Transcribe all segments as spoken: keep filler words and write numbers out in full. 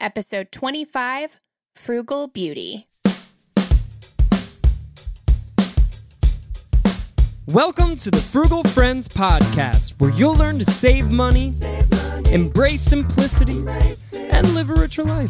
episode twenty-five, Frugal Beauty. Welcome to the Frugal Friends podcast, where you'll learn to save money, save money embrace simplicity, embrace and live a richer life.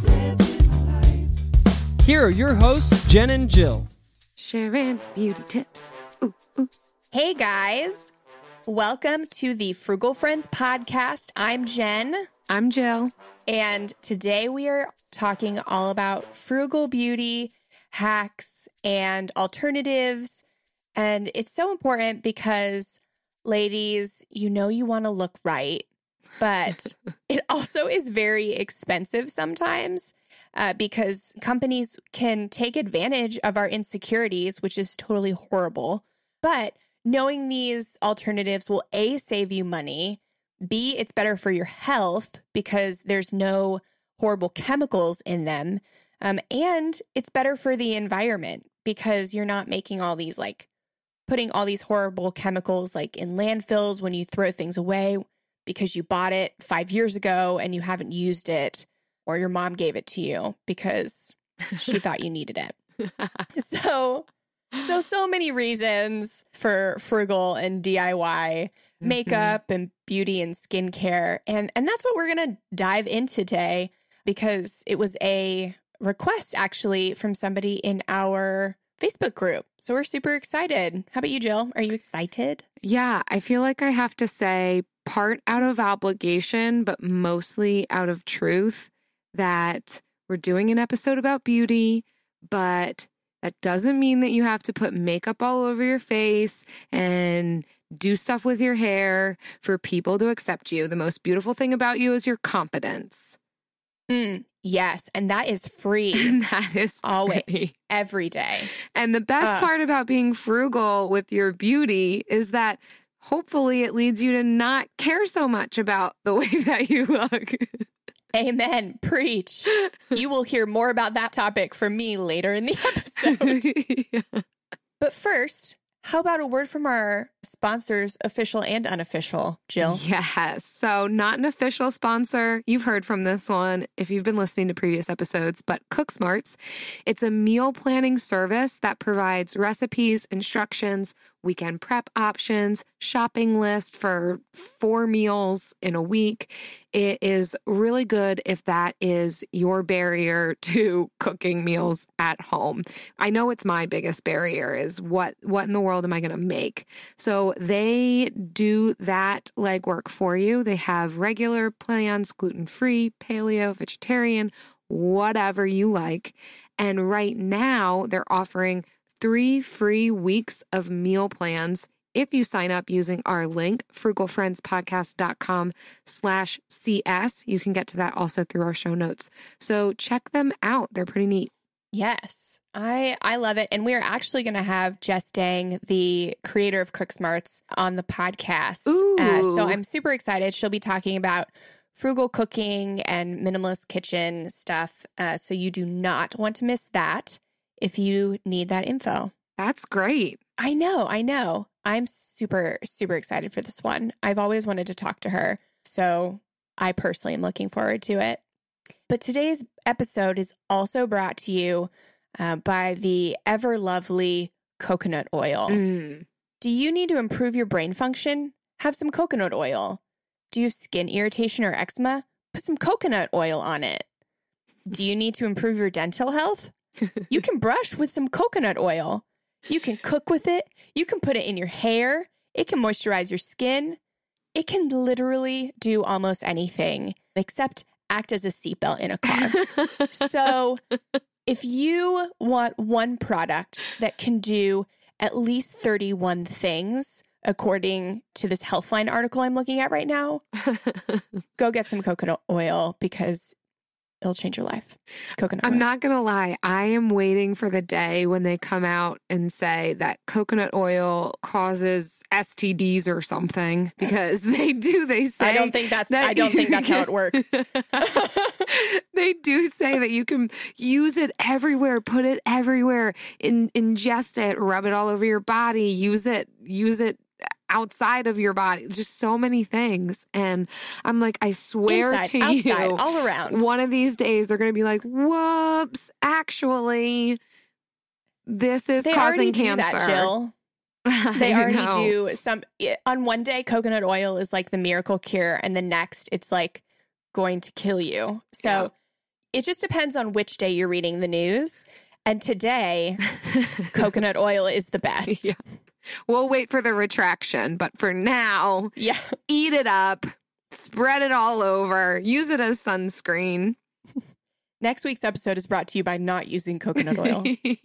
Here are your hosts, Jen and Jill. Sharing beauty tips. Ooh, ooh. Hey guys, welcome to the Frugal Friends podcast. I'm Jen. I'm Jill. And today we are talking all about frugal beauty, hacks, and alternatives. And it's so important because, ladies, you know you want to look right, but it also is very expensive sometimes uh, because companies can take advantage of our insecurities, which is totally horrible. But knowing these alternatives will A, save you money, B, it's better for your health because there's no horrible chemicals in them, um, and it's better for the environment because you're not making all these like putting all these horrible chemicals like in landfills when you throw things away because you bought it five years ago and you haven't used it, or your mom gave it to you because she thought you needed it. So, so, so many reasons for frugal and D I Y mm-hmm. makeup and beauty and skincare. And, and that's what we're going to dive into today because it was a request actually from somebody in our Facebook group. So we're super excited. How about you, Jill? Are you excited? Yeah, I feel like I have to say part out of obligation, but mostly out of truth that we're doing an episode about beauty, but that doesn't mean that you have to put makeup all over your face and do stuff with your hair for people to accept you. The most beautiful thing about you is your confidence. Mm, yes. And that is free. That is always, free. Every day. And the best uh, part about being frugal with your beauty is that hopefully it leads you to not care so much about the way that you look. Amen. Preach. You will hear more about that topic from me later in the episode. Yeah. But first, how about a word from our sponsors, official and unofficial, Jill? Yes. So not an official sponsor. You've heard from this one if you've been listening to previous episodes, but CookSmarts. It's a meal planning service that provides recipes, instructions, weekend prep options, shopping list for four meals in a week. It is really good if that is your barrier to cooking meals at home. I know it's my biggest barrier is what, what in the world am I going to make? So they do that legwork for you. They have regular plans, gluten-free, paleo, vegetarian, whatever you like. And right now they're offering three free weeks of meal plans if you sign up using our link, frugalfriendspodcast.com slash CS. You can get to that also through our show notes. So check them out. They're pretty neat. Yes, I I love it. And we're actually going to have Jess Dang, the creator of CookSmarts, on the podcast. Ooh. Uh, so I'm super excited. She'll be talking about frugal cooking and minimalist kitchen stuff. Uh, so you do not want to miss that if you need that info. That's great. I know, I know. I'm super, super excited for this one. I've always wanted to talk to her, so I personally am looking forward to it. But today's episode is also brought to you uh, by the ever lovely coconut oil. Mm. Do you need to improve your brain function? Have some coconut oil. Do you have skin irritation or eczema? Put some coconut oil on it. Do you need to improve your dental health? You can brush with some coconut oil. You can cook with it. You can put it in your hair. It can moisturize your skin. It can literally do almost anything except act as a seatbelt in a car. So if you want one product that can do at least thirty-one things, according to this Healthline article I'm looking at right now, go get some coconut oil because it'll change your life. Coconut oil. I'm not going to lie. I am waiting for the day when they come out and say that coconut oil causes S T Ds or something, because they do. They say I don't think that's that I don't think that's how it works. They do say that you can use it everywhere, put it everywhere, in, ingest it, rub it all over your body, use it, use it outside of your body, just so many things. And I'm like, I swear Inside, to outside, you, all around. one of these days they're going to be like, whoops, actually, this is they causing already cancer. Do that, Jill. They I already know. do some. On one day, coconut oil is like the miracle cure, and the next, it's like going to kill you. So Yeah. it just depends on which day you're reading the news. And today, coconut oil is the best. Yeah. We'll wait for the retraction, but for now, Yeah. eat it up, spread it all over, use it as sunscreen. Next week's episode is brought to you by not using coconut oil.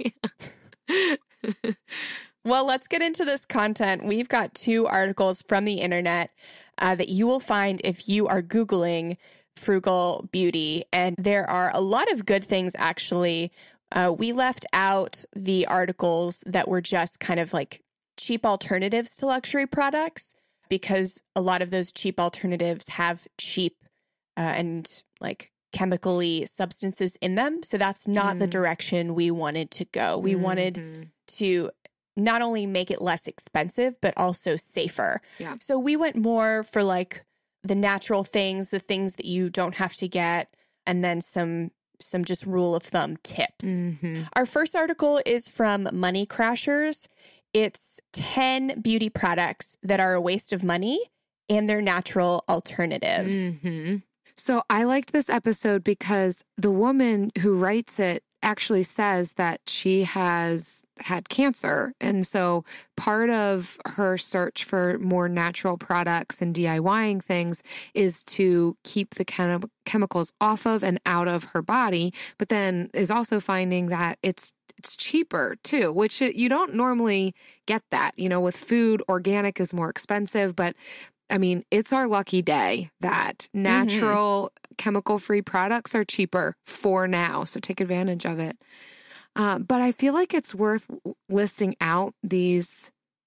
Well, let's get into this content. We've got two articles from the internet uh, that you will find if you are Googling frugal beauty. And there are a lot of good things, actually. Uh, we left out the articles that were just kind of like cheap alternatives to luxury products, because a lot of those cheap alternatives have cheap uh, and like chemically substances in them. So that's not mm. the direction we wanted to go. We mm-hmm. wanted to not only make it less expensive, but also safer. Yeah. So we went more for like the natural things, the things that you don't have to get, and then some some just rule of thumb tips. Mm-hmm. Our first article is from Money Crashers. It's ten beauty products that are a waste of money and they're natural alternatives. Mm-hmm. So I liked this episode because the woman who writes it actually says that she has had cancer. And so part of her search for more natural products and DIYing things is to keep the chem- chemicals off of and out of her body, but then is also finding that it's it's cheaper too, which you don't normally get that. You know, with food, organic is more expensive, but I mean, it's our lucky day that natural mm-hmm. chemical-free products are cheaper for now. So take advantage of it. Uh, but I feel like it's worth listing out these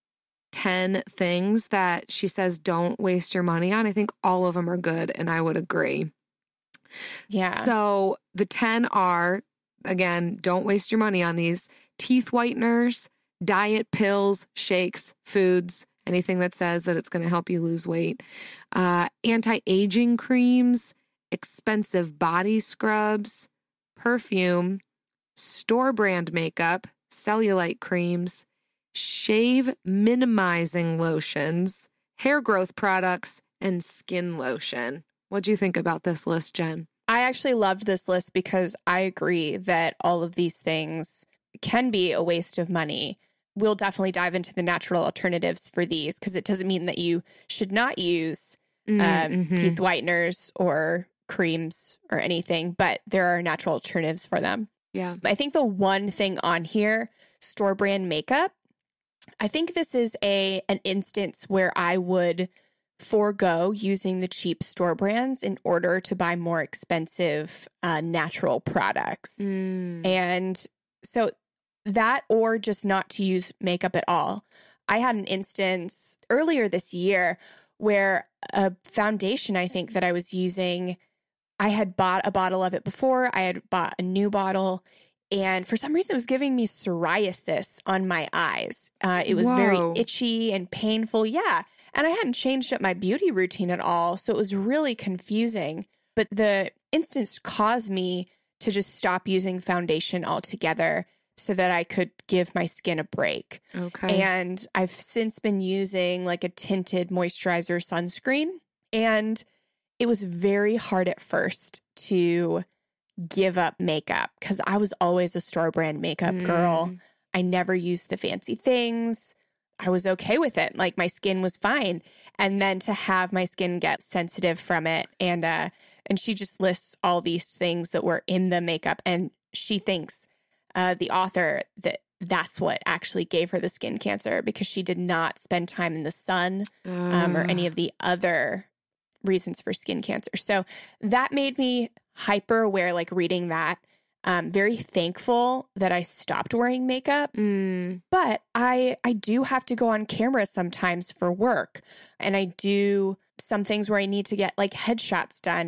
ten things that she says don't waste your money on. I think all of them are good, and I would agree. Yeah. So the ten are, again, don't waste your money on these: teeth whiteners, diet pills, shakes, foods, anything that says that it's going to help you lose weight, uh, anti-aging creams, expensive body scrubs, perfume, store brand makeup, cellulite creams, shave minimizing lotions, hair growth products, and skin lotion. What do you think about this list, Jen? I actually loved this list because I agree that all of these things can be a waste of money. We'll definitely dive into the natural alternatives for these, because it doesn't mean that you should not use um, mm-hmm. teeth whiteners or creams or anything, but there are natural alternatives for them. Yeah. I think the one thing on here, store brand makeup, I think this is a an instance where I would forego using the cheap store brands in order to buy more expensive uh, natural products. Mm. And so that, or just not to use makeup at all. I had an instance earlier this year where a foundation, I think, that I was using, I had bought a bottle of it before. I had bought a new bottle, and for some reason it was giving me psoriasis on my eyes. Uh, it was Whoa. very itchy and painful. Yeah. And I hadn't changed up my beauty routine at all, so it was really confusing. But the instance caused me to just stop using foundation altogether, so that I could give my skin a break. Okay. And I've since been using like a tinted moisturizer sunscreen. And it was very hard at first to give up makeup, because I was always a store brand makeup mm. girl. I never used the fancy things. I was okay with it. Like my skin was fine. And then to have my skin get sensitive from it. And, uh, and she just lists all these things that were in the makeup. And she thinks, Uh, the author, that that's what actually gave her the skin cancer, because she did not spend time in the sun um, or any of the other reasons for skin cancer. So that made me hyper aware, like reading that. Um, very thankful that I stopped wearing makeup. Mm. But I, I do have to go on camera sometimes for work. And I do some things where I need to get like headshots done.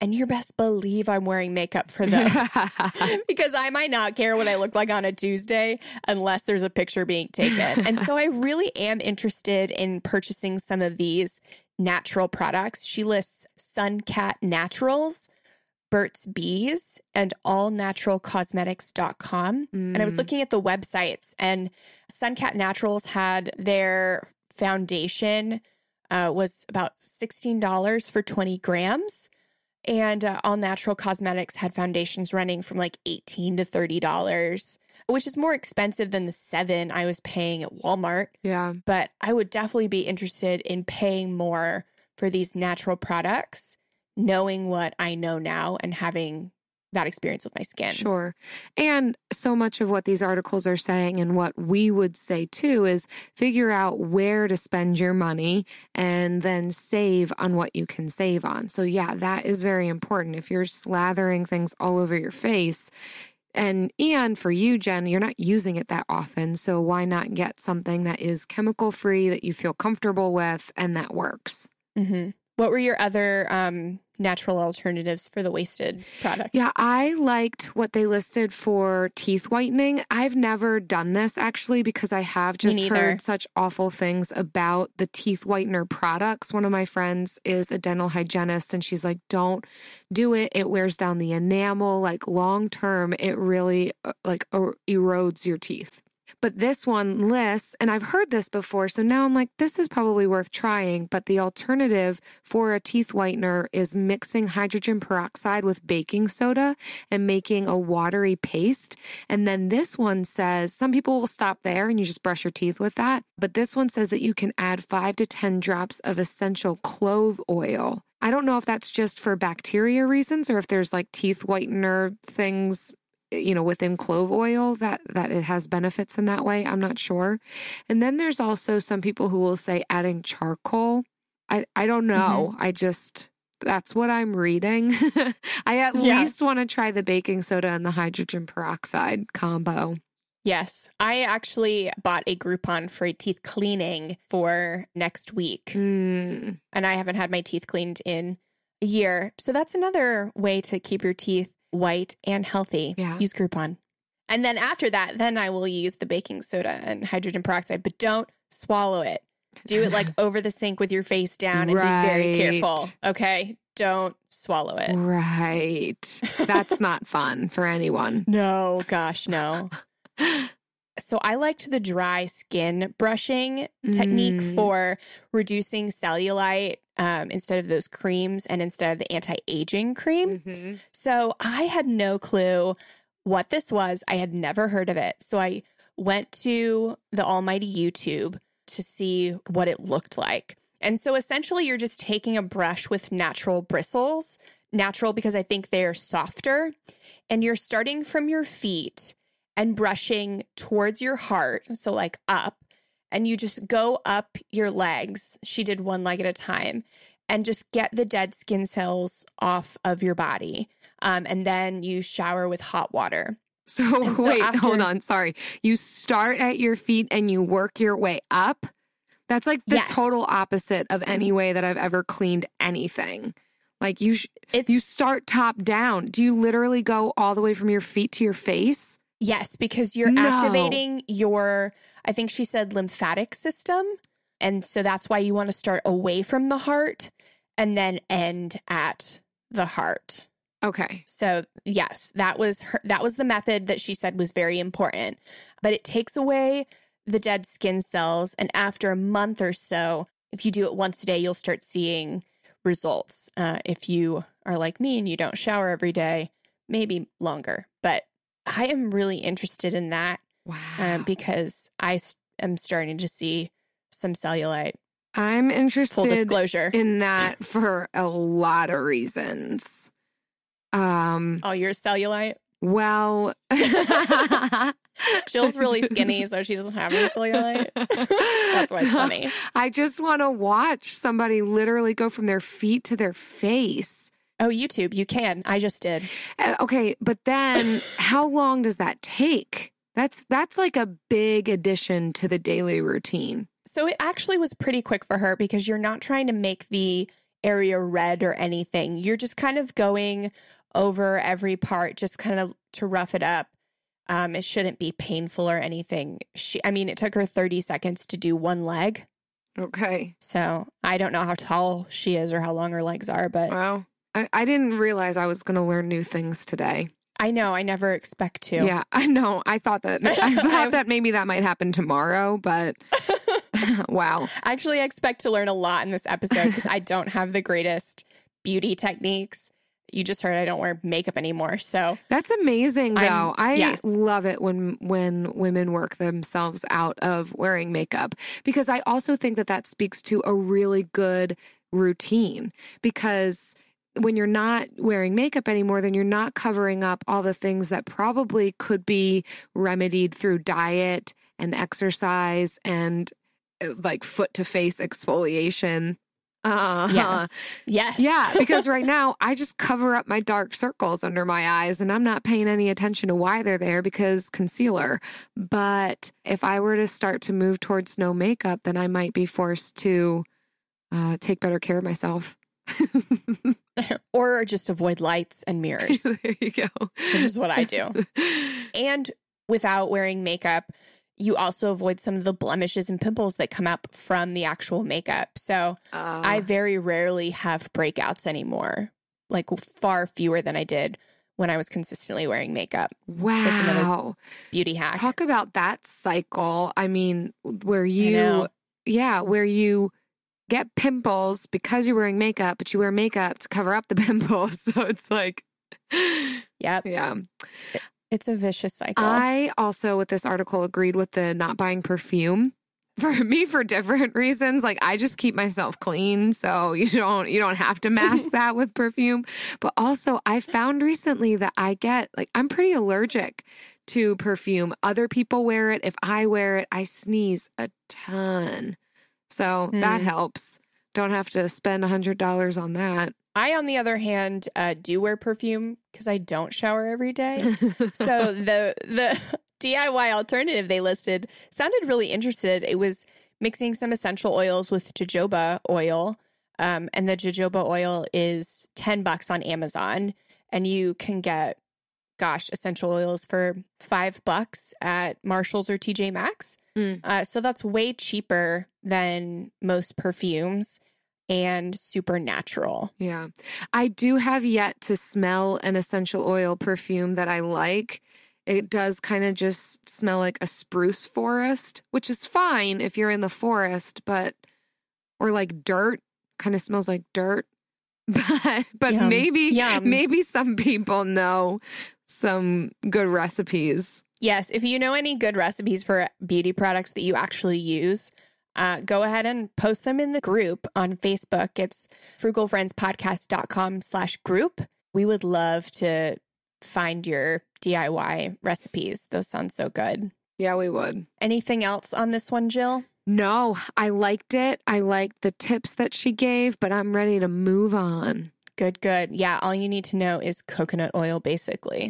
And you best believe I'm wearing makeup for those because I might not care what I look like on a Tuesday unless there's a picture being taken. And so I really am interested in purchasing some of these natural products. She lists Suncat Naturals, Burt's Bees, and all natural cosmetics dot com. Mm. And I was looking at the websites, and Suncat Naturals had their foundation uh, was about sixteen dollars for twenty grams. And uh, All Natural Cosmetics had foundations running from like eighteen to thirty dollars, which is more expensive than the seven I was paying at Walmart. Yeah. But I would definitely be interested in paying more for these natural products, knowing what I know now and having that experience with my skin. Sure. And so much of what these articles are saying and what we would say too is figure out where to spend your money and then save on what you can save on. So yeah, that is very important. If you're slathering things all over your face, and and for you, Jen, you're not using it that often. So why not get something that is chemical free, that you feel comfortable with, and that works? Mm-hmm. What were your other um, natural alternatives for the wasted product? Yeah, I liked what they listed for teeth whitening. I've never done this actually because I have just heard such awful things about the teeth whitener products. One of my friends is a dental hygienist and she's like, don't do it. It wears down the enamel. Like long term, it really uh, like er- erodes your teeth. But this one lists, and I've heard this before, so now I'm like, this is probably worth trying. But the alternative for a teeth whitener is mixing hydrogen peroxide with baking soda and making a watery paste. And then this one says, some people will stop there and you just brush your teeth with that. But this one says that you can add five to ten drops of essential clove oil. I don't know if that's just for bacteria reasons or if there's like teeth whitener things, you know, within clove oil that, that it has benefits in that way. I'm not sure. And then there's also some people who will say adding charcoal. I, I don't know. Mm-hmm. I just, that's what I'm reading. I at yeah. least want to try the baking soda and the hydrogen peroxide combo. Yes. I actually bought a Groupon for a teeth cleaning for next week. Mm. And I haven't had my teeth cleaned in a year. So that's another way to keep your teeth white and healthy. Yeah. Use Groupon. And then after that, then I will use the baking soda and hydrogen peroxide, but don't swallow it. Do it like over the sink with your face down and right. be very careful. Okay. Don't swallow it. Right. That's not fun for anyone. No, gosh, no. So I liked the dry skin brushing technique Mm. for reducing cellulite um, instead of those creams and instead of the anti-aging cream. Mm-hmm. So I had no clue what this was. I had never heard of it. So I went to the almighty YouTube to see what it looked like. And so essentially you're just taking a brush with natural bristles, natural because I think they are softer, and you're starting from your feet and brushing towards your heart, so like up, and you just go up your legs. She did one leg at a time, and just get the dead skin cells off of your body. Um, and then you shower with hot water. So, so wait, after, hold on. Sorry. You start at your feet and you work your way up? That's like the yes. total opposite of any way that I've ever cleaned anything. Like you, sh- it's, you start top down. Do you literally go all the way from your feet to your face? Yes, because you're no. activating your, I think she said lymphatic system. And so that's why you want to start away from the heart and then end at the heart. Okay. So yes, that was her, that was the method that she said was very important. But it takes away the dead skin cells. And after a month or so, if you do it once a day, you'll start seeing results. Uh, if you are like me and you don't shower every day, maybe longer. But I am really interested in that. Wow. Um, because I am starting to see some cellulite. I'm interested Full disclosure. in that for a lot of reasons. Um, oh, you're cellulite? Well, Jill's really skinny, so she doesn't have any cellulite. That's why it's funny. I just want to watch somebody literally go from their feet to their face. Oh, YouTube, you can. I just did. Uh, okay, but then how long does that take? That's that's like a big addition to the daily routine. So it actually was pretty quick for her because you're not trying to make the area red or anything. You're just kind of going over every part, just kind of to rough it up. Um, it shouldn't be painful or anything. She, I mean, it took her thirty seconds to do one leg. Okay. So I don't know how tall she is or how long her legs are, but Wow. I, I didn't realize I was going to learn new things today. I know I never expect to. Yeah, I know. I thought that I thought I was- that maybe that might happen tomorrow, but wow. Actually, I expect to learn a lot in this episode because I don't have the greatest beauty techniques. You just heard I don't wear makeup anymore. So That's amazing, I'm- though. I yeah. love it when when women work themselves out of wearing makeup, because I also think that that speaks to a really good routine, because when you're not wearing makeup anymore, then you're not covering up all the things that probably could be remedied through diet and exercise and uh, like foot to face exfoliation. Uh, yes, yes, Yeah, because right now I just cover up my dark circles under my eyes and I'm not paying any attention to why they're there because concealer. But if I were to start to move towards no makeup, then I might be forced to uh, take better care of myself. or just avoid lights and mirrors, There you go. which is what I do. And without wearing makeup, you also avoid some of the blemishes and pimples that come up from the actual makeup. So Uh, I very rarely have breakouts anymore, like far fewer than I did when I was consistently wearing makeup. another wow. Beauty hack. Talk about that cycle. I mean, where I you, know. yeah, where you get pimples because you're wearing makeup, but you wear makeup to cover up the pimples. So it's like, Yep. yeah. It's a vicious cycle. I also, with this article, agreed with the not buying perfume. For me, for different reasons. Like I just keep myself clean, so you don't you don't have to mask that with perfume. But also, I found recently that I get like I'm pretty allergic to perfume. Other people wear it. If I wear it, I sneeze a ton. So that Hmm. helps. Don't have to spend a hundred dollars on that. I, on the other hand, uh, do wear perfume because I don't shower every day. So the the D I Y alternative they listed sounded really interested. It was mixing some essential oils with jojoba oil. Um, and the jojoba oil is ten bucks on Amazon. And you can get, gosh, essential oils for five bucks at Marshall's or T J Maxx. Mm. Uh, so that's way cheaper than most perfumes and super natural. Yeah. I do have yet to smell an essential oil perfume that I like. It does kind of just smell like a spruce forest, which is fine if you're in the forest, but, or like dirt, kind of smells like dirt. But, but Yum. maybe, Yum. maybe some people know some good recipes. Yes, if you know any good recipes for beauty products that you actually use, uh, go ahead and post them in the group on Facebook. It's frugalfriendspodcast.com slash group. We would love to find your D I Y recipes. Those sound so good. Yeah, we would. Anything else on this one, Jill? No, I liked it. I liked the tips that she gave, but I'm ready to move on. Good, good. Yeah, all you need to know is coconut oil, basically.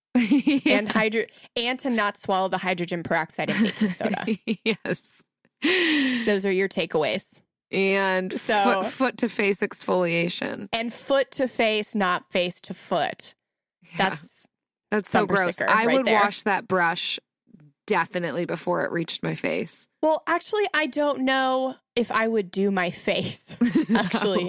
Yeah. And hydro and to not swallow the hydrogen peroxide in baking soda. Yes. Those are your takeaways. And So- foot, foot to face exfoliation. And foot to face, not face to foot. Yeah. That's That's so bumper gross. sticker I right would there. wash that brush definitely before it reached my face. well, actually, I don't know if I would do my face actually.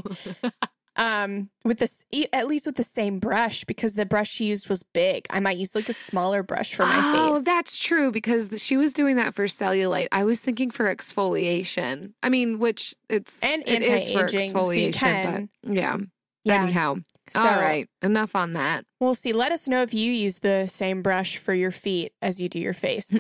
um, with this, e- at least with the same brush, because the brush she used was big. I might use like a smaller brush for my Oh, face. that's true because th- she was doing that for cellulite. I was thinking for exfoliation. I mean, which it's And it is for anti-aging, so you exfoliation, can. but yeah. Yeah. Anyhow, So- all right, enough on that. We'll see. Let us know if you use the same brush for your feet as you do your face.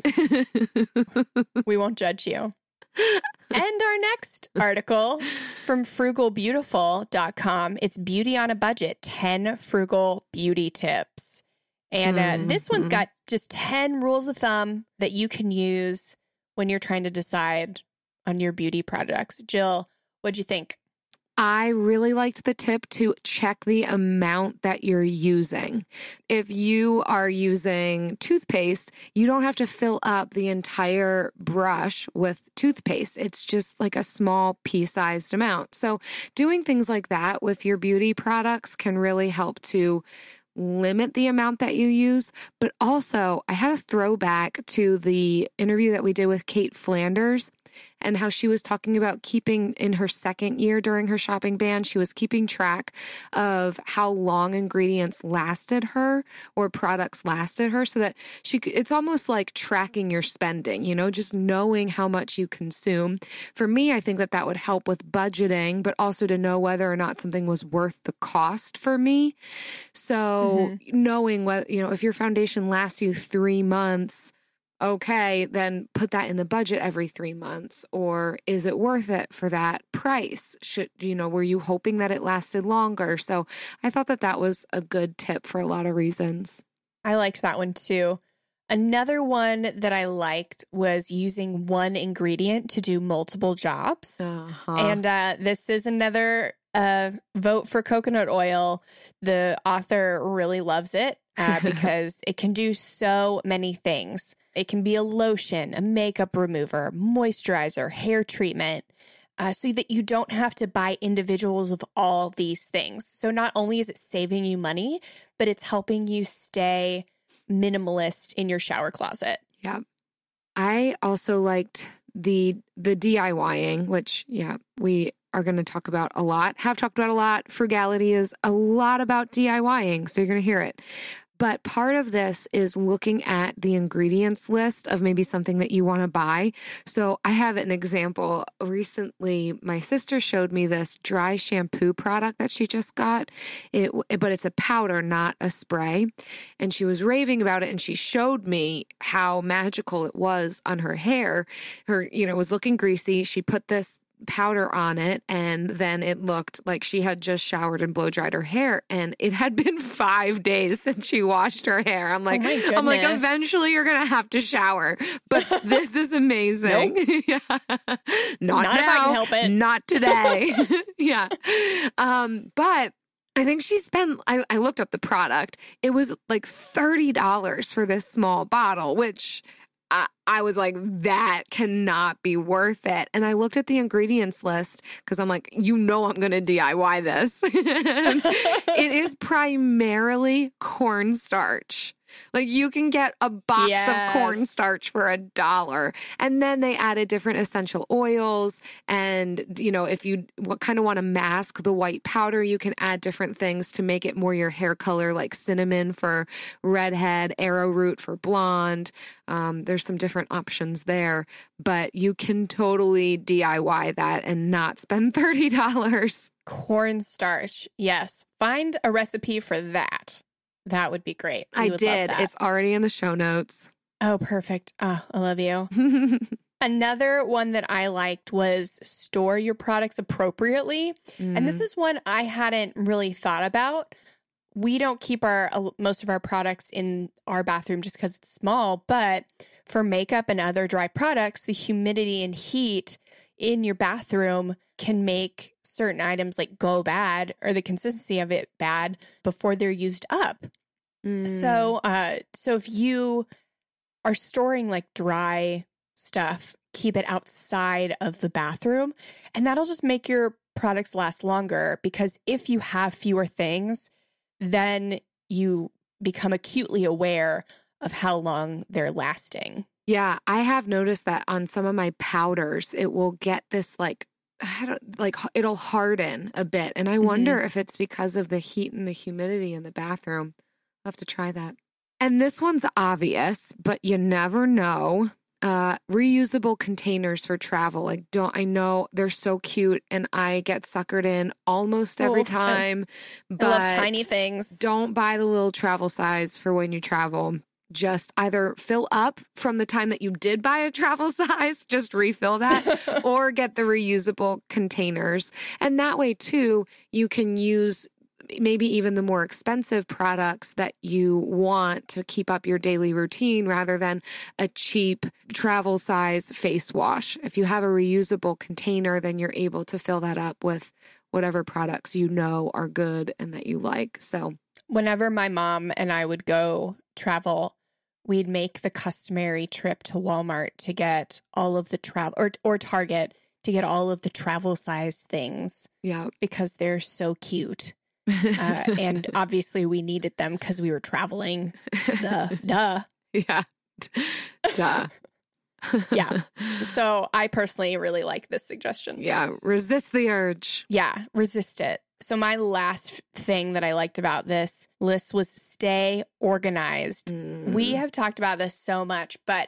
We won't judge you. And our next article from frugal beautiful dot com. It's Beauty on a Budget, ten frugal beauty tips. And uh, this one's Mhm. got just ten rules of thumb that you can use when you're trying to decide on your beauty products. Jill, what'd you think? I really liked the tip to check the amount that you're using. If you are using toothpaste, you don't have to fill up the entire brush with toothpaste. It's just like a small pea-sized amount. So doing things like that with your beauty products can really help to limit the amount that you use. But also, I had a throwback to the interview that we did with Kate Flanders, and how she was talking about keeping in her second year during her shopping ban, she was keeping track of how long ingredients lasted her or products lasted her so that she could, it's almost like tracking your spending, you know, just knowing how much you consume. For me, I think that that would help with budgeting, but also to know whether or not something was worth the cost for me. So mm-hmm. knowing what, you know, if your foundation lasts you three months, okay, then put that in the budget every three months. Or is it worth it for that price? Should, you know, were you hoping that it lasted longer? So I thought that that was a good tip for a lot of reasons. I liked that one too. Another one that I liked was using one ingredient to do multiple jobs. Uh-huh. And uh, this is another uh, vote for coconut oil. The author really loves it uh, because it can do so many things. It can be a lotion, a makeup remover, moisturizer, hair treatment, uh, so that you don't have to buy individuals of all these things. So not only is it saving you money, but it's helping you stay minimalist in your shower closet. Yeah. I also liked the the DIYing, which, yeah, we are going to talk about a lot, have talked about a lot. Frugality is a lot about DIYing, so you're going to hear it. But part of this is looking at the ingredients list of maybe something that you want to buy. So I have an example. Recently, my sister showed me this dry shampoo product that she just got. It, but it's a powder, not a spray. And she was raving about it. And she showed me how magical it was on her hair. Her, you know, it was looking greasy. She put this powder on it, and then it looked like she had just showered and blow dried her hair, and it had been five days since she washed her hair. I'm like, oh I'm like, eventually you're gonna have to shower, but this is amazing. Nope. yeah. Not, Not now, if I can help it. Not today. yeah. Um, but I think she spent, I, I looked up the product. It was like thirty dollars for this small bottle, which I, I was like, that cannot be worth it. And I looked at the ingredients list because I'm like, you know, I'm going to D I Y this. It is primarily cornstarch. Like you can get a box yes. of cornstarch for a dollar. And then they added different essential oils. And, you know, if you kind of want to mask the white powder, you can add different things to make it more your hair color, like cinnamon for redhead, arrowroot for blonde. Um, there's some different options there, but you can totally D I Y that and not spend thirty dollars. Cornstarch. Yes. Find a recipe for that. That would be great. We I would did. love that. It's already in the show notes. Oh, perfect. Oh, I love you. Another one that I liked was store your products appropriately. Mm. And this is one I hadn't really thought about. We don't keep our most of our products in our bathroom just because it's small. But for makeup and other dry products, the humidity and heat in your bathroom can make certain items like go bad or the consistency of it bad before they're used up. Mm. So, uh, so if you are storing like dry stuff, keep it outside of the bathroom, and that'll just make your products last longer, because if you have fewer things, then you become acutely aware of how long they're lasting. Yeah, I have noticed that on some of my powders, it will get this like, I don't, like it'll harden a bit. And I wonder mm-hmm. if it's because of the heat and the humidity in the bathroom. I'll have to try that. And this one's obvious, but you never know. Uh, reusable containers for travel. Like, don't, I know they're so cute and I get suckered in almost every Oof, time. I But love tiny things. Don't buy the little travel size for when you travel. Just either fill up from the time that you did buy a travel size, just refill that, or get the reusable containers. And that way, too, you can use maybe even the more expensive products that you want to keep up your daily routine rather than a cheap travel size face wash. If you have a reusable container, then you're able to fill that up with whatever products you know are good and that you like. So whenever my mom and I would go travel, we'd make the customary trip to Walmart to get all of the travel or or Target to get all of the travel size things. Yeah, because they're so cute. Uh, and obviously we needed them because we were traveling. Duh. Duh. Yeah. Duh. Yeah. So I personally really like this suggestion. Yeah. Resist the urge. Yeah. Resist it. So my last thing that I liked about this list was stay organized. Mm. We have talked about this so much, but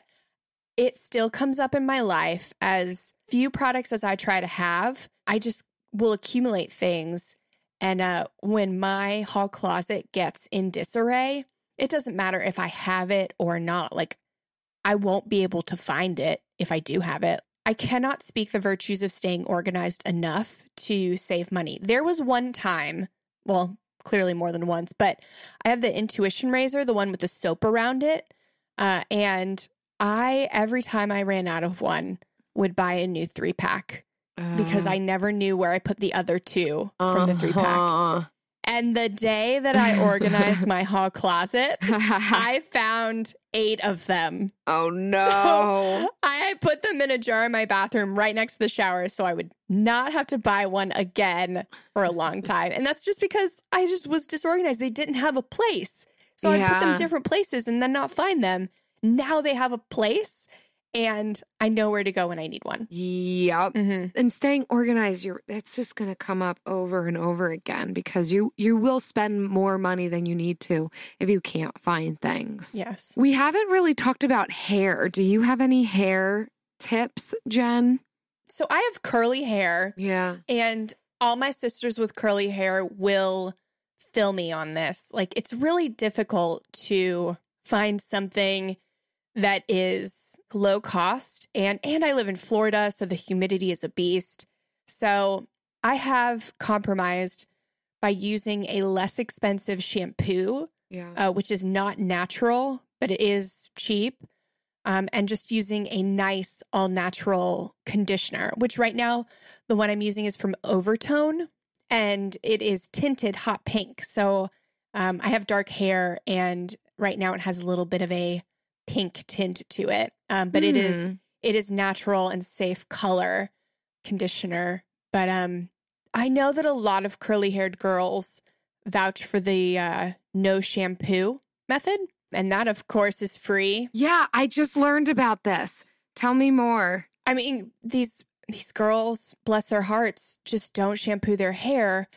it still comes up in my life as few products as I try to have. I just will accumulate things. And uh, when my hall closet gets in disarray, it doesn't matter if I have it or not. Like, I won't be able to find it if I do have it. I cannot speak the virtues of staying organized enough to save money. There was one time, well, clearly more than once, but I have the Intuition razor, the one with the soap around it. Uh, and I, every time I ran out of one, would buy a new three pack uh, because I never knew where I put the other two uh, from the three pack. Uh, and the day that I organized my hall closet, I found eight of them. Oh, no. So I put them in a jar in my bathroom right next to the shower so I would not have to buy one again for a long time. And that's just because I just was disorganized. They didn't have a place. So yeah. I put them different places and then not find them. Now they have a place and I know where to go when I need one. Yep. Mm-hmm. And staying organized, you're it's just going to come up over and over again because you you will spend more money than you need to if you can't find things. Yes. We haven't really talked about hair. Do you have any hair tips, Jen? So I have curly hair. Yeah. And all my sisters with curly hair will fill me on this. Like, it's really difficult to find something that is low cost. And, and I live in Florida, so the humidity is a beast. So I have compromised by using a less expensive shampoo, yeah. uh, which is not natural, but it is cheap. Um, and just using a nice all-natural conditioner, which right now, the one I'm using is from Overtone, and it is tinted hot pink. So um, I have dark hair, and right now it has a little bit of a pink tint to it. Um, but mm. it is it is natural and safe color conditioner. But um, I know that a lot of curly-haired girls vouch for the uh, no shampoo method. And that, of course, is free. Yeah, I just learned about this. Tell me more. I mean, these these girls, bless their hearts, just don't shampoo their hair.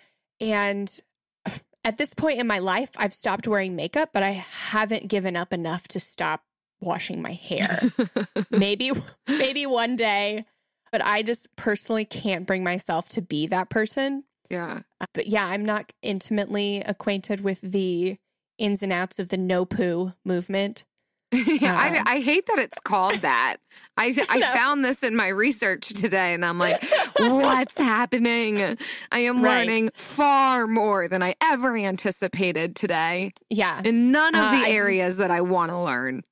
And at this point in my life, I've stopped wearing makeup, but I haven't given up enough to stop washing my hair. maybe, maybe one day, but I just personally can't bring myself to be that person. Yeah. But yeah, I'm not intimately acquainted with the ins and outs of the no poo movement. yeah, um, I, I hate that it's called that. I, I found this in my research today and I'm like, what's happening? I am right. learning far more than I ever anticipated today. Yeah. In none of uh, the areas just... that I want to learn.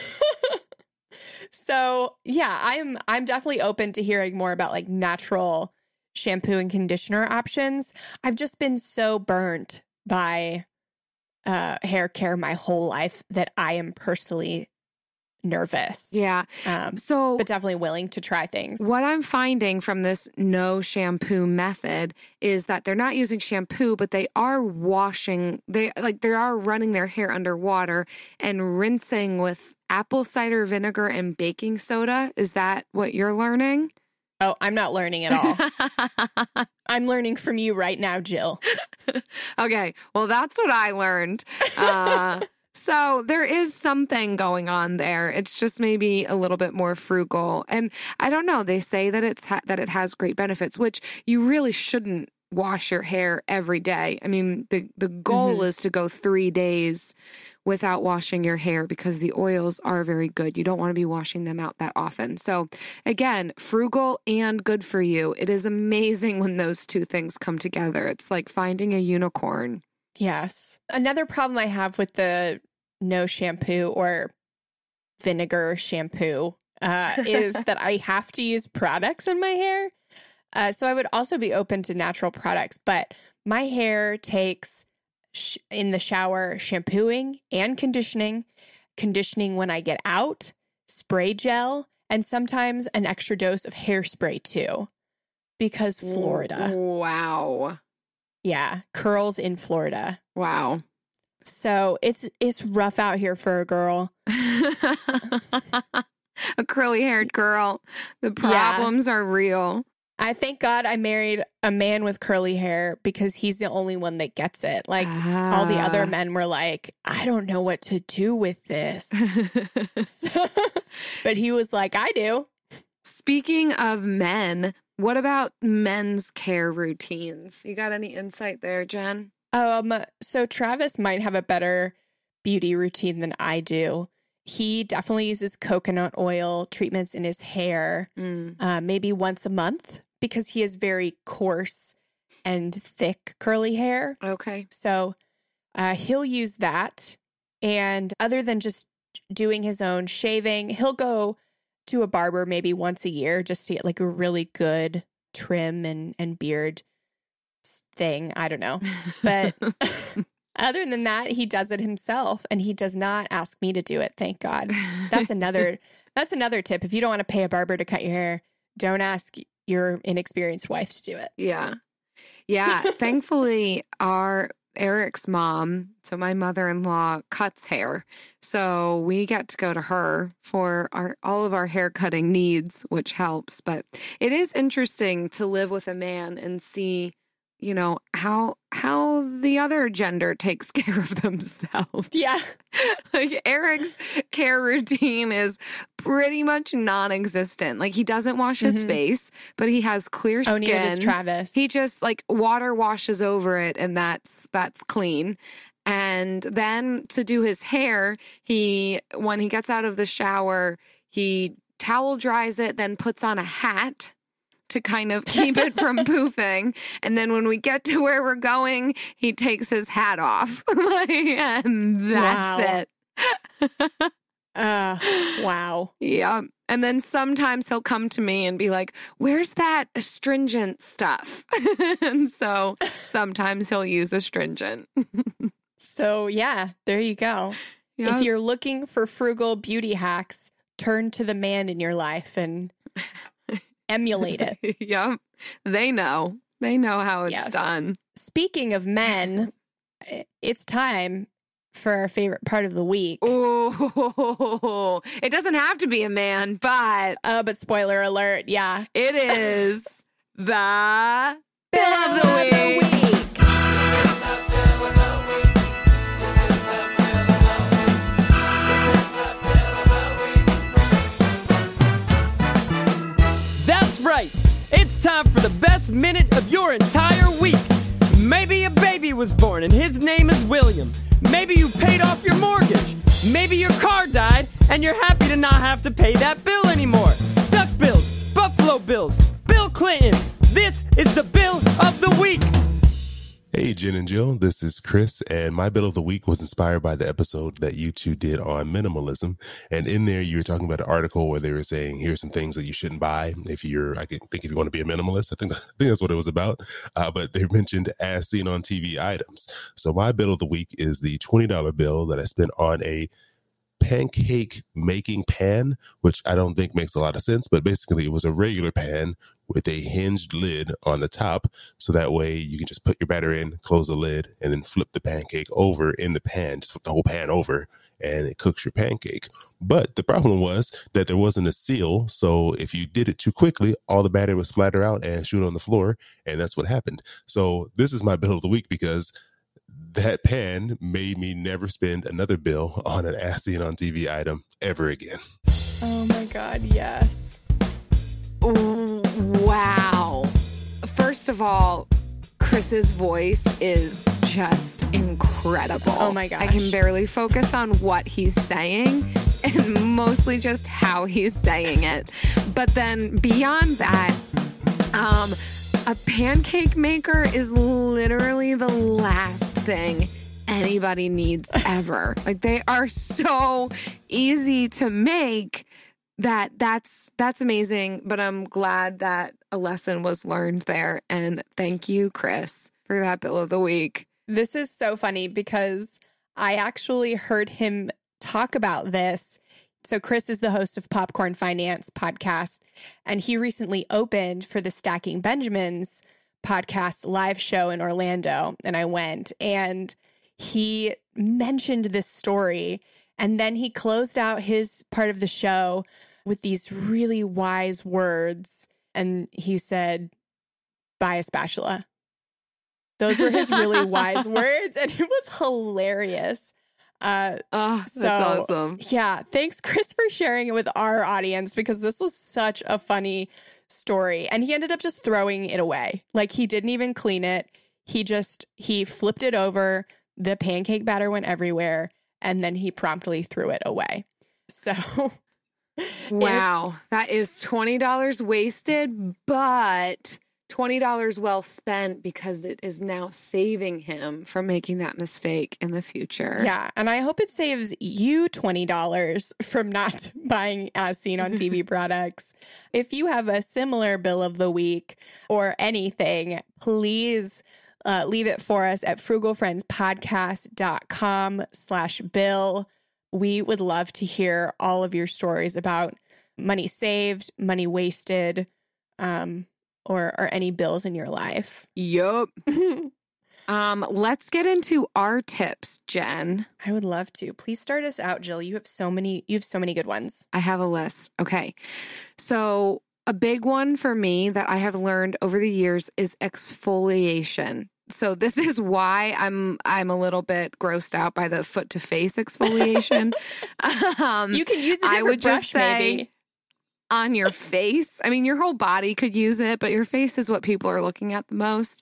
So yeah, I'm I'm definitely open to hearing more about like natural shampoo and conditioner options. I've just been so burnt by uh, hair care my whole life that I am personally nervous. Yeah. Um, so, but definitely willing to try things. What I'm finding from this no shampoo method is that they're not using shampoo, but they are washing, they like they are running their hair under water and rinsing with apple cider vinegar and baking soda. Is that what you're learning? Oh, I'm not learning at all. I'm learning from you right now, Jill. Okay. Well, that's what I learned. Uh, so there is something going on there. It's just maybe a little bit more frugal. And I don't know. They say that it's ha- that it has great benefits, which you really shouldn't wash your hair every day. I mean, the, the goal mm-hmm. is to go three days without washing your hair because the oils are very good. You don't want to be washing them out that often. So again, frugal and good for you. It is amazing when those two things come together. It's like finding a unicorn. Yes. Another problem I have with the no shampoo or vinegar shampoo uh, is that I have to use products in my hair. Uh, so I would also be open to natural products, but my hair takes sh- in the shower shampooing and conditioning, conditioning when I get out, spray gel, and sometimes an extra dose of hairspray too, because Florida. Wow. Yeah, curls in Florida. Wow. So it's it's rough out here for a girl. A curly-haired girl. The problems yeah. are real. I thank God I married a man with curly hair because he's the only one that gets it. Like ah. all the other men were like, I don't know what to do with this. so, but he was like, I do. Speaking of men, what about men's care routines? You got any insight there, Jen? Um, so Travis might have a better beauty routine than I do. He definitely uses coconut oil treatments in his hair, mm. uh, maybe once a month, because he has very coarse and thick curly hair. Okay. So uh, he'll use that. And other than just doing his own shaving, he'll go to a barber maybe once a year just to get like a really good trim and, and beard thing. I don't know. But other than that, he does it himself, and he does not ask me to do it. Thank God. That's another that's another tip. If you don't want to pay a barber to cut your hair, don't ask your inexperienced wife to do it. Yeah. Yeah. Thankfully, our Eric's mom, so my mother-in-law, cuts hair. So we get to go to her for our all of our hair cutting needs, which helps. But it is interesting to live with a man and see, you know, how how the other gender takes care of themselves. Yeah. Like Eric's care routine is pretty much non-existent. Like he doesn't wash his mm-hmm. face, but he has clear skin. Oh, neither does Travis. He just like water washes over it, and that's that's clean. And then to do his hair, he when he gets out of the shower, he towel dries it, then puts on a hat to kind of keep it from poofing. And then when we get to where we're going, he takes his hat off. And that's wow. it. uh, wow. Yeah. And then sometimes he'll come to me and be like, where's that astringent stuff? And so sometimes he'll use astringent. So yeah, there you go. Yep. If you're looking for frugal beauty hacks, turn to the man in your life and emulate it. Yep. They know. They know how it's yes. done. Speaking of men, it's time for our favorite part of the week. Oh, it doesn't have to be a man, but... Uh, but spoiler alert, yeah. It is the Bill of the Week. Right. It's time for the best minute of your entire week. Maybe a baby was born and his name is William. Maybe you paid off your mortgage. Maybe your car died and you're happy to not have to pay that bill anymore. Duck Bills, Buffalo Bills, Bill Clinton. This is the Bill of the Week. Hey, Jen and Jill, this is Chris, and my Bill of the Week was inspired by the episode that you two did on minimalism. And in there, you were talking about an article where they were saying, here's some things that you shouldn't buy if you're, I think if you want to be a minimalist. I think, I think that's what it was about. Uh, but they mentioned as seen on T V items. So my Bill of the Week is the twenty dollar bill that I spent on a pancake making pan, which I don't think makes a lot of sense, but basically it was a regular pan with a hinged lid on the top. So that way you can just put your batter in, close the lid, and then flip the pancake over in the pan, just flip the whole pan over, and it cooks your pancake. But the problem was that there wasn't a seal. So if you did it too quickly, all the batter would splatter out and shoot on the floor. And that's what happened. So this is my Bill of the Week because that pan made me never spend another bill on an as seen on T V item ever again. Oh my God, yes. Ooh, wow. First of all, Chris's voice is just incredible. Oh my gosh. I can barely focus on what he's saying and mostly just how he's saying it. But then beyond that, um, a pancake maker is literally the last thing anybody needs ever. Like, they are so easy to make, that that's that's amazing. But I'm glad that a lesson was learned there. And thank you, Chris, for that bill of the week. This is so funny because I actually heard him talk about this. So Chris is the host of Popcorn Finance podcast, and he recently opened for the Stacking Benjamins podcast live show in Orlando, and I went, and he mentioned this story, and then he closed out his part of the show with these really wise words, and he said, buy a spatula. Those were his really wise words, and it was hilarious. Uh, oh, that's so, awesome. Yeah. Thanks, Chris, for sharing it with our audience, because this was such a funny story. And he ended up just throwing it away. Like, he didn't even clean it. He just, he flipped it over. The pancake batter went everywhere. And then he promptly threw it away. So. Wow. It, that is twenty dollars wasted, but twenty dollars well spent, because it is now saving him from making that mistake in the future. Yeah. And I hope it saves you twenty dollars from not buying As Seen on T V products. If you have a similar bill of the week or anything, please uh, leave it for us at frugalfriendspodcast.com slash bill. We would love to hear all of your stories about money saved, money wasted, um, or or any bills in your life. Yup. um, let's get into our tips, Jen. I would love to. Please start us out, Jill. You have so many, you have so many good ones. I have a list. Okay. So a big one for me that I have learned over the years is exfoliation. So this is why I'm I'm a little bit grossed out by the foot to face exfoliation. um, you can use a different I would brush, just say, maybe. On your face. I mean, your whole body could use it, but your face is what people are looking at the most.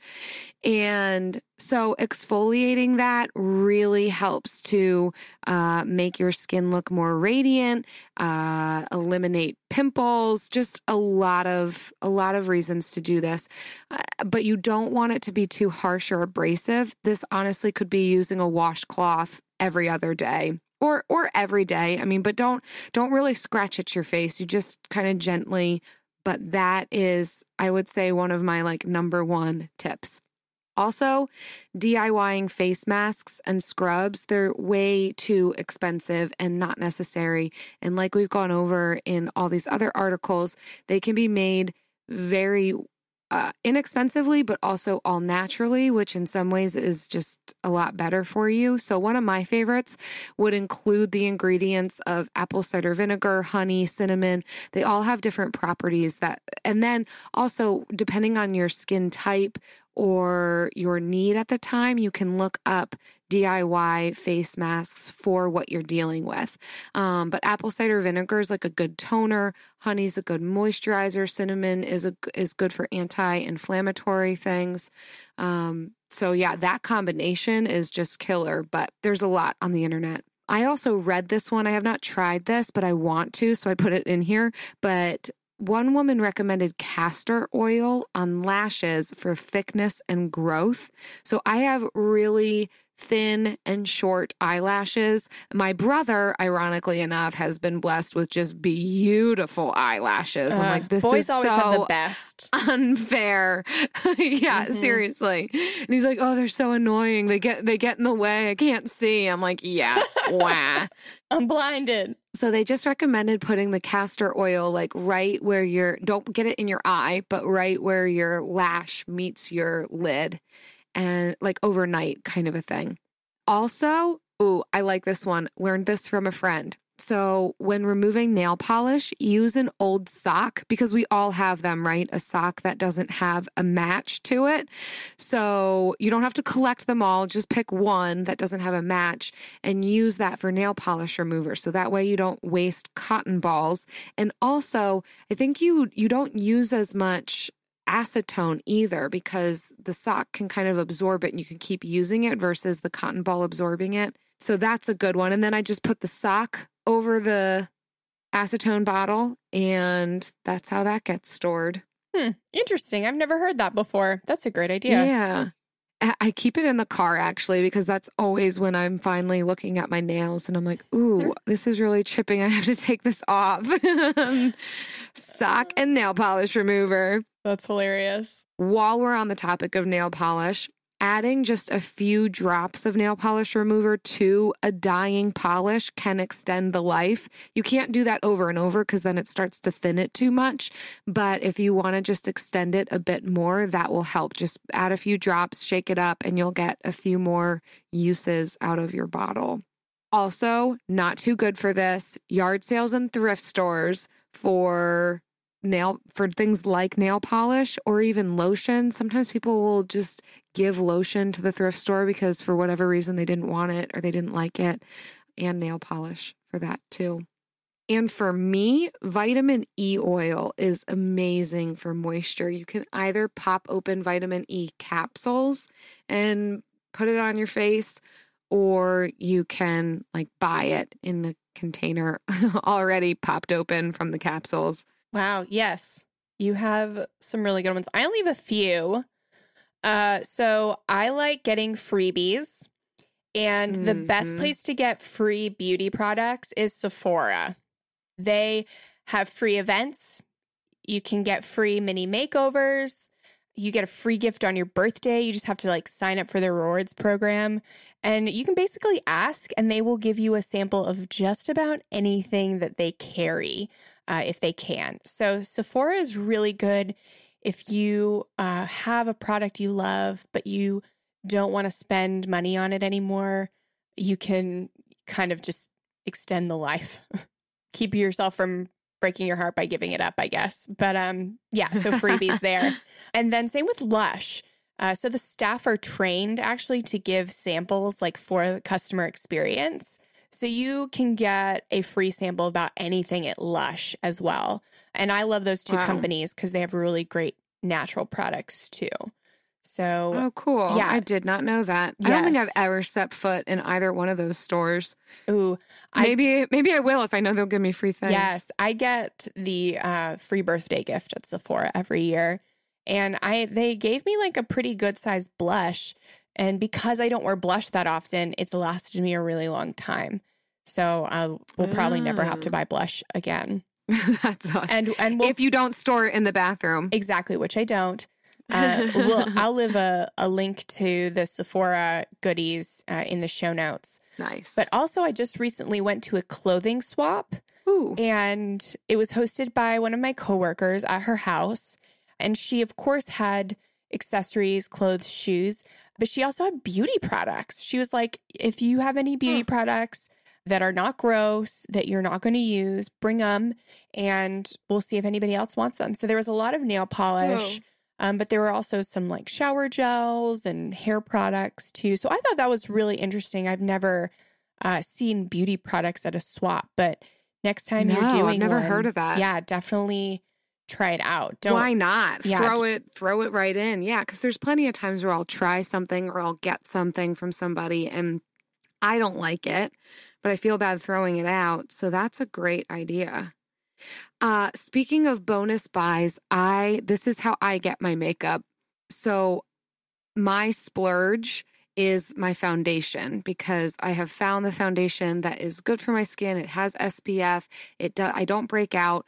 And so exfoliating that really helps to uh, make your skin look more radiant, uh, eliminate pimples, just a lot of a lot of reasons to do this. Uh, but you don't want it to be too harsh or abrasive. This honestly could be using a washcloth every other day. Or or every day. I mean, but don't don't really scratch at your face. You just kind of gently. But that is, I would say, one of my like number one tips. Also, DIYing face masks and scrubs, they're way too expensive and not necessary. And like we've gone over in all these other articles, they can be made very Uh, inexpensively, but also all naturally, which in some ways is just a lot better for you. So one of my favorites would include the ingredients of apple cider vinegar, honey, cinnamon. They all have different properties that, and then also depending on your skin type or your need at the time, you can look up D I Y face masks for what you're dealing with. Um, but apple cider vinegar is like a good toner. Honey's a good moisturizer. Cinnamon is a, is good for anti-inflammatory things. Um, so yeah, that combination is just killer, but there's a lot on the internet. I also read this one. I have not tried this, but I want to, so I put it in here. But one woman recommended castor oil on lashes for thickness and growth. So I have really thin and short eyelashes. My brother, ironically enough, has been blessed with just beautiful eyelashes. I'm Uh, like, this boys is always so have the best. unfair. yeah, Mhm. seriously. And he's like, oh, they're so annoying. They get they get in the way. I can't see. I'm like, yeah, wah. I'm blinded. So they just recommended putting the castor oil like right where your, don't get it in your eye, but right where your lash meets your lid, and like overnight kind of a thing. Also, ooh, I like this one. Learned this from a friend. So when removing nail polish, use an old sock, because we all have them, right? A sock that doesn't have a match to it. So you don't have to collect them all. Just pick one that doesn't have a match and use that for nail polish remover. So that way you don't waste cotton balls. And also, I think you you don't use as much acetone either, because the sock can kind of absorb it and you can keep using it versus the cotton ball absorbing it. So that's a good one. And then I just put the sock over the acetone bottle, and that's how that gets stored. Hmm. Interesting. I've never heard that before. That's a great idea. Yeah. I I keep it in the car actually, because that's always when I'm finally looking at my nails and I'm like, ooh, this is really chipping. I have to take this off. Sock and nail polish remover. That's hilarious. While we're on the topic of nail polish, adding just a few drops of nail polish remover to a dyeing polish can extend the life. You can't do that over and over because then it starts to thin it too much. But if you want to just extend it a bit more, that will help. Just add a few drops, shake it up, and you'll get a few more uses out of your bottle. Also, not too good for this, yard sales and thrift stores for nail for things like nail polish or even lotion. Sometimes people will just give lotion to the thrift store because for whatever reason they didn't want it or they didn't like it, and nail polish for that too. And for me, vitamin E oil is amazing for moisture. You can either pop open vitamin E capsules and put it on your face, or you can like buy it in a container already popped open from the capsules. Wow. Yes. You have some really good ones. I only have a few. Uh, so I like getting freebies. And mm-hmm. the best place to get free beauty products is Sephora. They have free events. You can get free mini makeovers. You get a free gift on your birthday. You just have to like sign up for their rewards program. And you can basically ask and they will give you a sample of just about anything that they carry. Uh, if they can. So Sephora is really good if you uh, have a product you love, but you don't want to spend money on it anymore. You can kind of just extend the life. Keep yourself from breaking your heart by giving it up, I guess. But um, yeah, so freebies there. And then same with Lush. Uh, so the staff are trained actually to give samples like for the customer experience. So you can get a free sample about anything at Lush as well. And I love those two wow. companies because they have really great natural products too. So oh, cool. Yeah. I did not know that. Yes. I don't think I've ever stepped foot in either one of those stores. Ooh. Maybe I, maybe I will if I know they'll give me free things. Yes. I get the uh, free birthday gift at Sephora every year. And I they gave me like a pretty good sized blush. And because I don't wear blush that often, it's lasted me a really long time. So I will probably mm. never have to buy blush again. That's awesome. And and we'll, if you don't store it in the bathroom. Exactly, which I don't. Uh, we'll, I'll leave a, a link to the Sephora goodies uh, in the show notes. Nice. But also, I just recently went to a clothing swap. Ooh. And it was hosted by one of my coworkers at her house. And she, of course, had accessories, clothes, shoes, but she also had beauty products. She was like, if you have any beauty huh. products that are not gross, that you're not going to use, bring them and we'll see if anybody else wants them. So there was a lot of nail polish, um, but there were also some like shower gels and hair products too. So I thought that was really interesting. I've never uh, seen beauty products at a swap, but next time no, you're doing I've never one, heard of that. Yeah, definitely try it out. Don't, Why not? Yeah. Throw it, throw it right in. Yeah, because there's plenty of times where I'll try something or I'll get something from somebody and I don't like it, but I feel bad throwing it out. So that's a great idea. Uh, speaking of bonus buys, I this is how I get my makeup. So my splurge is my foundation because I have found the foundation that is good for my skin. It has S P F. It do, I don't break out.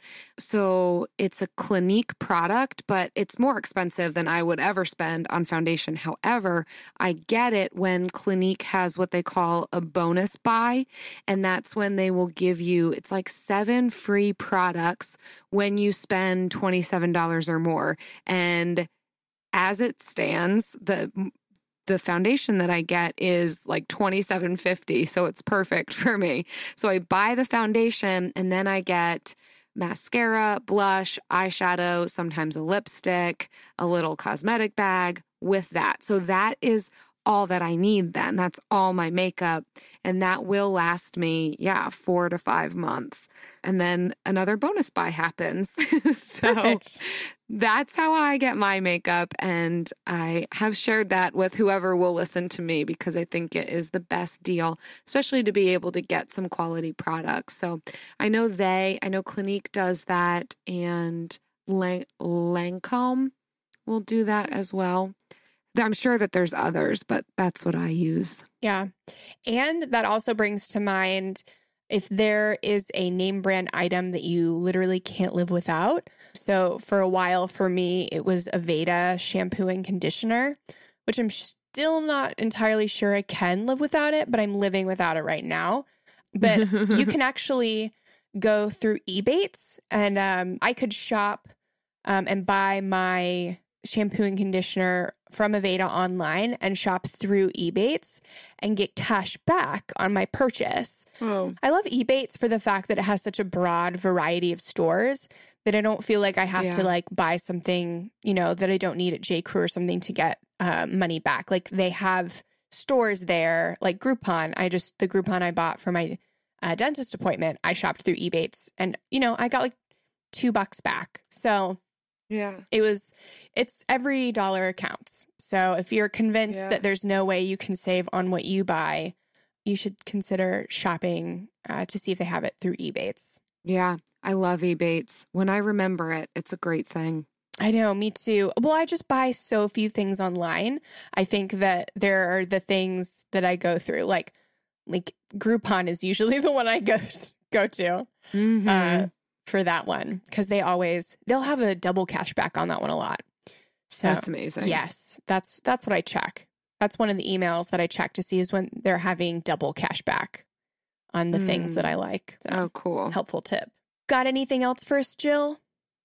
So it's a Clinique product, but it's more expensive than I would ever spend on foundation. However, I get it when Clinique has what they call a bonus buy. And that's when they will give you, it's like seven free products when you spend twenty-seven dollars or more. And as it stands, the The foundation that I get is like twenty-seven fifty, so it's perfect for me. So I buy the foundation and then I get mascara, blush, eyeshadow, sometimes a lipstick, a little cosmetic bag with that. So that is all that I need then. That's all my makeup. And that will last me, yeah, four to five months. And then another bonus buy happens. So Perfect. That's how I get my makeup. And I have shared that with whoever will listen to me because I think it is the best deal, especially to be able to get some quality products. So I know they, I know Clinique does that and Lang- Lancome will do that as well. I'm sure that there's others, but that's what I use. Yeah. And that also brings to mind if there is a name brand item that you literally can't live without. So for a while for me, it was Aveda shampoo and conditioner, which I'm still not entirely sure I can live without it, but I'm living without it right now. But you can actually go through Ebates, and um, I could shop um, and buy my shampoo and conditioner from Aveda online and shop through Ebates and get cash back on my purchase. Oh. I love Ebates for the fact that it has such a broad variety of stores that I don't feel like I have Yeah. to like buy something, you know, that I don't need at J. Crew or something to get uh, money back. Like they have stores there, like Groupon. I just, the Groupon I bought for my uh, dentist appointment, I shopped through Ebates and, you know, I got like two bucks back. So Yeah. it was, it's every dollar counts. So if you're convinced Yeah. that there's no way you can save on what you buy, you should consider shopping uh, to see if they have it through Ebates. Yeah. I love Ebates. When I remember it, it's a great thing. I know, me too. Well, I just buy so few things online. I think that there are the things that I go through, like like Groupon is usually the one I go go to. Mm-hmm. Uh, for that one, because they always they'll have a double cash back on that one a lot. So That's amazing. yes, that's that's what I check. That's one of the emails that I check to see is when they're having double cash back on the Mm. things that I like. So, Oh, cool. helpful tip. Got anything else for us, Jill?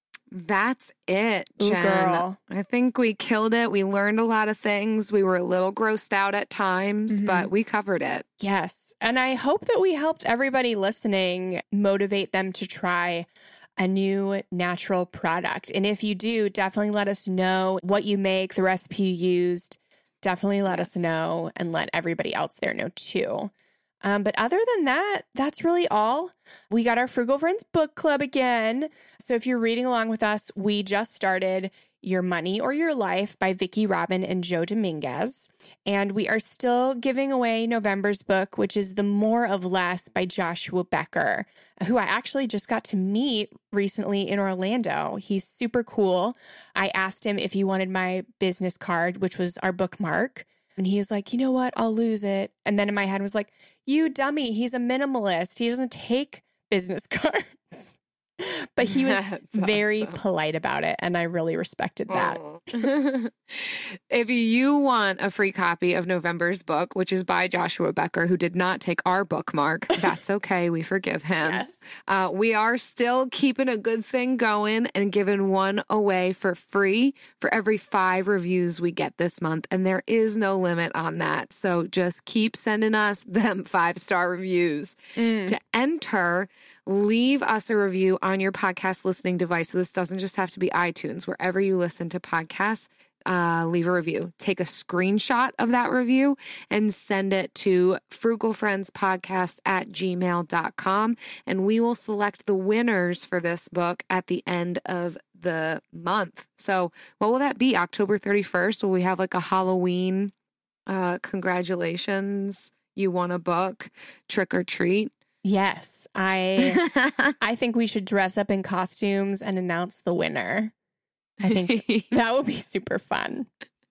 That's it, Ooh, Jen. girl. I think we killed it. We learned a lot of things. We were a little grossed out at times, Mhm. but we covered it. Yes. And I hope that we helped everybody listening motivate them to try a new natural product. And if you do, definitely let us know what you make, the recipe you used. Definitely let us Yes. know and let everybody else there know too. Um, but other than that, that's really all. We got our Frugal Friends book club again. So if you're reading along with us, we just started Your Money or Your Life by Vicki Robin and Joe Dominguez. And we are still giving away November's book, which is The More of Less by Joshua Becker, who I actually just got to meet recently in Orlando. He's super cool. I asked him if he wanted my business card, which was our bookmark. And he's like, you know what? I'll lose it. And then in my head was like, you dummy. He's a minimalist. He doesn't take business cards. But he was That's very awesome. polite about it. And I really respected that. Aw. If you want a free copy of November's book, which is by Joshua Becker, who did not take our bookmark, that's okay. We forgive him. Yes. Uh, we are still keeping a good thing going and giving one away for free for every five reviews we get this month. And there is no limit on that. So just keep sending us them five-star reviews. Mm. To enter, leave us a review on your podcast listening device. So this doesn't just have to be iTunes. Wherever you listen to podcasts, uh, leave a review. Take a screenshot of that review and send it to frugalfriendspodcast at gmail dot com. And we will select the winners for this book at the end of the month. So what will that be? October thirty-first? Will we have like a Halloween uh, congratulations, you won a book, trick or treat? Yes. I I think we should dress up in costumes and announce the winner. I think that would be super fun.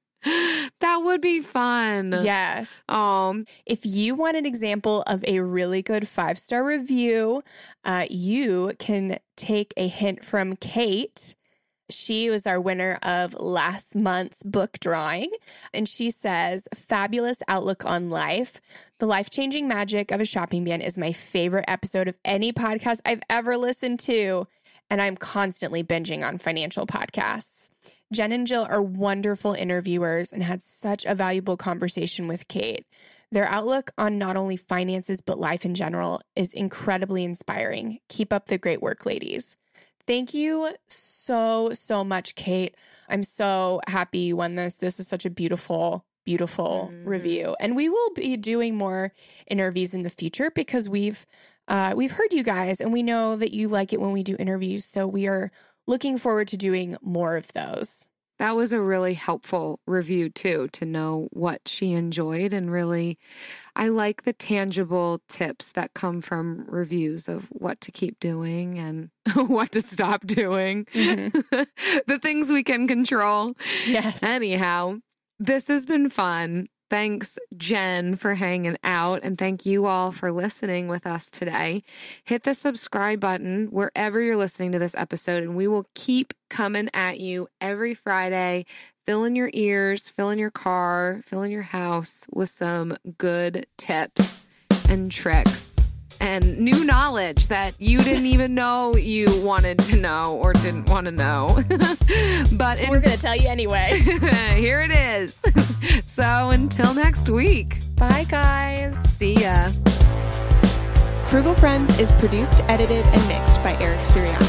That would be fun. Yes. Um, If you want an example of a really good five-star review, uh, you can take a hint from Kate. She was our winner of last month's book drawing. And she says, fabulous outlook on life. The life-changing magic of a shopping ban is my favorite episode of any podcast I've ever listened to. And I'm constantly binging on financial podcasts. Jen and Jill are wonderful interviewers and had such a valuable conversation with Kate. Their outlook on not only finances, but life in general is incredibly inspiring. Keep up the great work, ladies. Thank you so, so much, Kate. I'm so happy you won this. This is such a beautiful, beautiful Mhm. review. And we will be doing more interviews in the future because we've uh, we've heard you guys and we know that you like it when we do interviews. So we are looking forward to doing more of those. that was a really helpful review too, to know what she enjoyed. And really, I like the tangible tips that come from reviews of what to keep doing and what to stop doing. Mhm. The things we can control. Yes. Anyhow, this has been fun. Thanks, Jen, for hanging out. And thank you all for listening with us today. Hit the subscribe button wherever you're listening to this episode, and we will keep coming at you every Friday. Fill in your ears, fill in your car, fill in your house with some good tips and tricks and new knowledge that you didn't even know you wanted to know or didn't want to know. But in- we're going to tell you anyway. Here it is. So until next week. Bye, guys. See ya. Frugal Friends is produced, edited, and mixed by Eric Sirianni.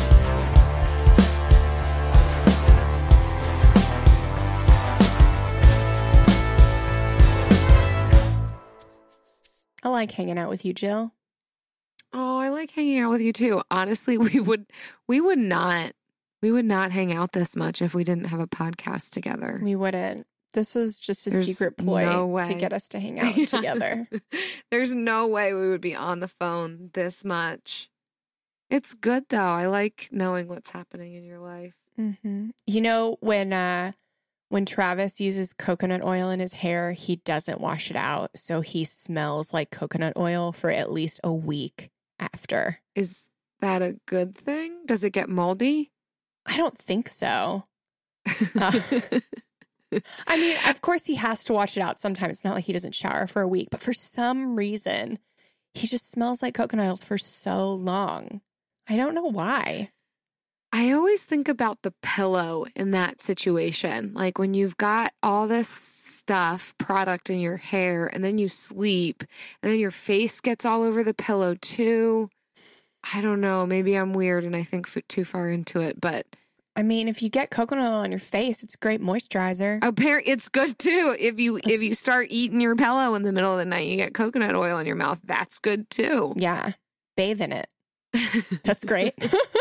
I like hanging out with you, Jill. Oh, I like hanging out with you too. Honestly, we would we would not we would not hang out this much if we didn't have a podcast together. We wouldn't. This was just a There's secret ploy no to get us to hang out Yeah. together. There's no way we would be on the phone this much. It's good though. I like knowing what's happening in your life. Mm-hmm. You know, when uh, when Travis uses coconut oil in his hair, he doesn't wash it out. So he smells like coconut oil for at least a week after. Is that a good thing? Does it get moldy? I don't think so. Uh, I mean, of course he has to wash it out sometime. It's not like he doesn't shower for a week, but for some reason, he just smells like coconut oil for so long. I don't know why. I always think about the pillow in that situation. Like when you've got all this stuff, product in your hair, and then you sleep, and then your face gets all over the pillow too. I don't know. Maybe I'm weird and I think f- too far into it, but I mean, if you get coconut oil on your face, it's a great moisturizer. apparently it's good too. If you if you start eating your pillow in the middle of the night, you get coconut oil in your mouth. That's good too. Yeah. Bathe in it. That's great.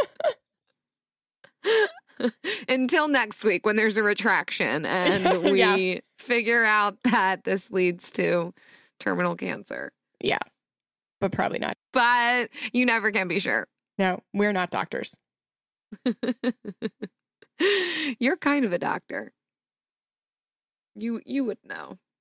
Until next week when there's a retraction and we Yeah. figure out that this leads to terminal cancer. Yeah. But probably not. But you never can be sure. No, we're not doctors. You're kind of a doctor. You you would know.